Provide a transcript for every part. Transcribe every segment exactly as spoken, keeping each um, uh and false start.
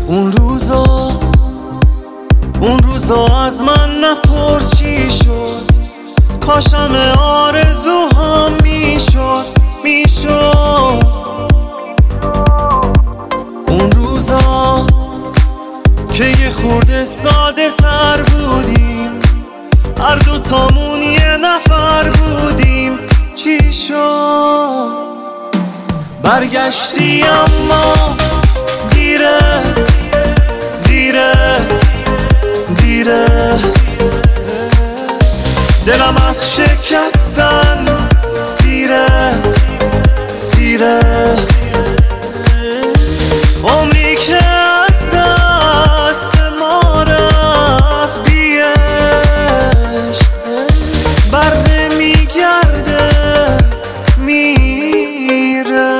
اون روزا اون روزا از من نپرس چی شد، کاشم آرزوهام میشد میشد اون روزا که یه خورده ساده تر بودیم، هر دوتامون یه نفر بودیم. چی شد؟ برگشتی اما دیره دیره دیره، دلم از شکستن سیره سیره، عمری که از دست ما رفت بی عشق، بر نمیگرده میره.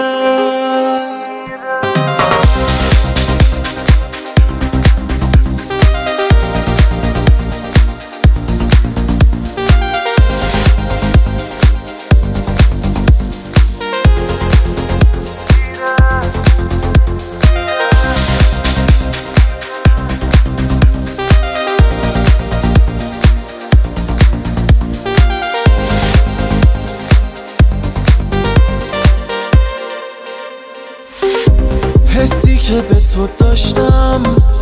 حسی که به تو داشتم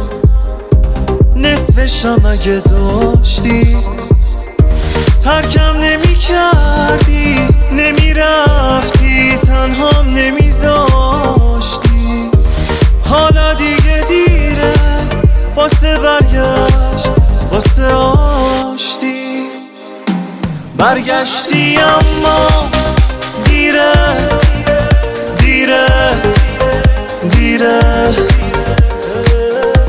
نصفشم اگه داشتی، ترکم نمی کردی نمی رفتی، تنهام نمی زاشتی. حالا دیگه دیره واسه برگشت واسه آشتی، برگشتی اما دیره دیره دیره،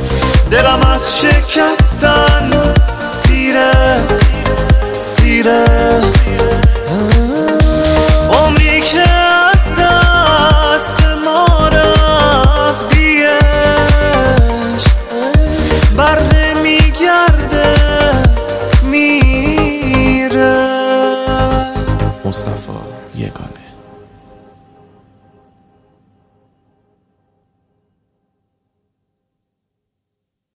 دلم از شکستن سیره سیره.